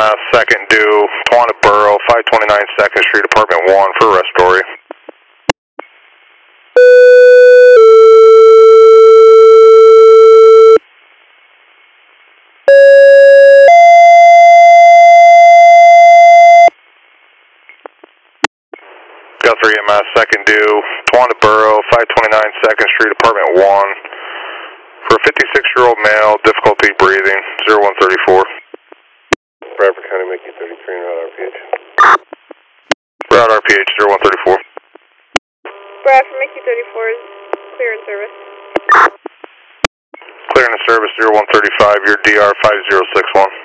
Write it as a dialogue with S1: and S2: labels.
S1: EMS, second due, Tawana Borough, 529 2nd Street, Apartment 1 for arrest story. Guthrie EMS, second due, Tawana Borough, 529 2nd Street, Apartment 1 for a 56-year-old male, difficulty breathing, 0134.
S2: Bradford County, Mickey 33 and route RPH.
S1: Route RPH 0134.
S3: Bradford Mickey 34 is clear in service.
S1: Clear in the service 0135, your DR 5061.